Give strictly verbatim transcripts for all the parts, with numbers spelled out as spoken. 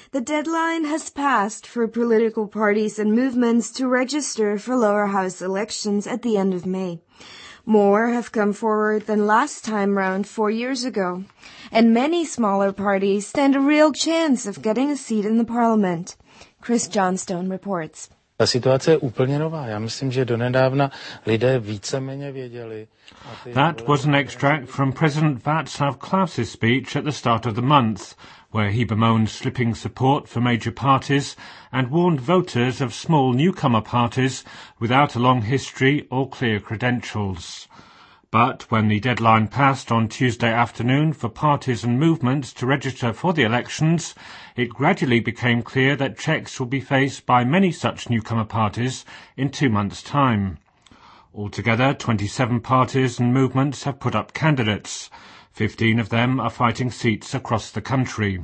The deadline has passed for political parties and movements to register for lower house elections at the end of May. More have come forward than last time round four years ago, and many smaller parties stand a real chance of getting a seat in the parliament. Chris Johnstone reports. Ta situace je úplně nová. Já myslím, že donedávna lidé víceméně věděli. That was an extract from President Václav Klaus's speech at the start of the month, where he bemoaned slipping support for major parties and warned voters of small newcomer parties without a long history or clear credentials. But when the deadline passed on Tuesday afternoon for parties and movements to register for the elections, it gradually became clear that Czechs will be faced by many such newcomer parties in two months' time. Altogether, twenty-seven parties and movements have put up candidates. Fifteen of them are fighting seats across the country.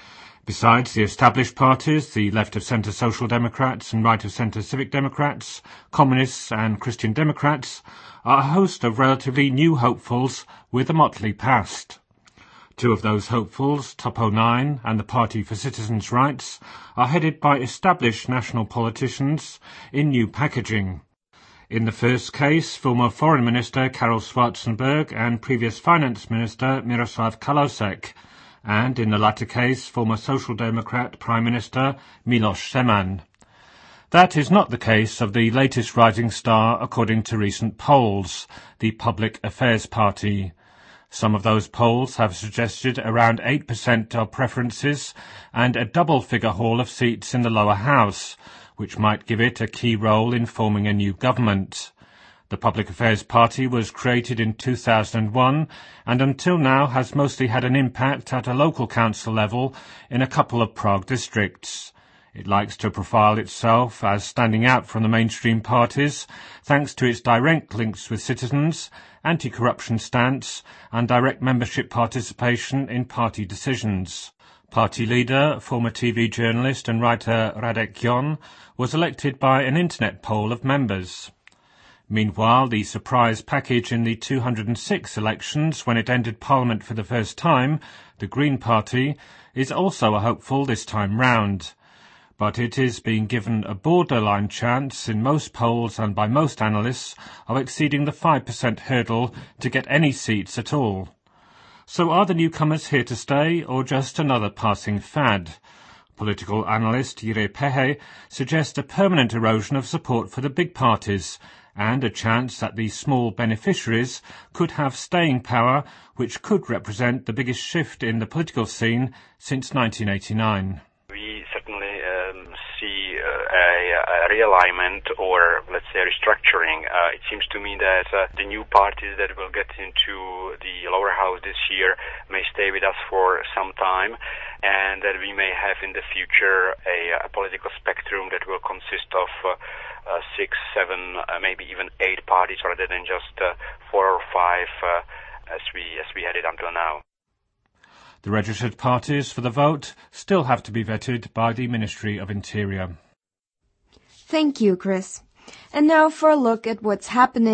Besides the established parties, the left-of-centre Social Democrats and right-of-centre Civic Democrats, Communists and Christian Democrats, are a host of relatively new hopefuls with a motley past. Two of those hopefuls, Topo nine and the Party for Citizens' Rights, are headed by established national politicians in new packaging. In the first case, former Foreign Minister Karel Schwarzenberg and previous Finance Minister Miroslav Kalousek, and in the latter case, former Social Democrat Prime Minister Miloš Zeman. That is not the case of the latest rising star according to recent polls, the Public Affairs Party. Some of those polls have suggested around eight percent of preferences and a double-figure haul of seats in the lower house, which might give it a key role in forming a new government. The Public Affairs Party was created in two thousand one and until now has mostly had an impact at a local council level in a couple of Prague districts. It likes to profile itself as standing out from the mainstream parties thanks to its direct links with citizens, anti-corruption stance and direct membership participation in party decisions. Party leader, former T V journalist and writer Radek Jon, was elected by an internet poll of members. Meanwhile, the surprise package in the two hundred six elections when it entered Parliament for the first time, the Green Party, is also a hopeful this time round. But it is being given a borderline chance in most polls and by most analysts of exceeding the five percent hurdle to get any seats at all. So are the newcomers here to stay or just another passing fad? Political analyst Jiří Pehe suggests a permanent erosion of support for the big parties and a chance that the small beneficiaries could have staying power, which could represent the biggest shift in the political scene since nineteen eighty-nine. We certainly um, see uh, a, a realignment or, let's say, restructuring. Uh, it seems to me that uh, the new parties that will get into the lower house this year may stay with us for some time, and that we may have in the future a, a political spectrum that will consist of uh, uh, six, seven, uh, maybe even eight parties rather than just uh, four or five uh, as we as we had it until now. The registered parties for the vote still have to be vetted by the Ministry of Interior. Thank you, Chris. And now for a look at what's happening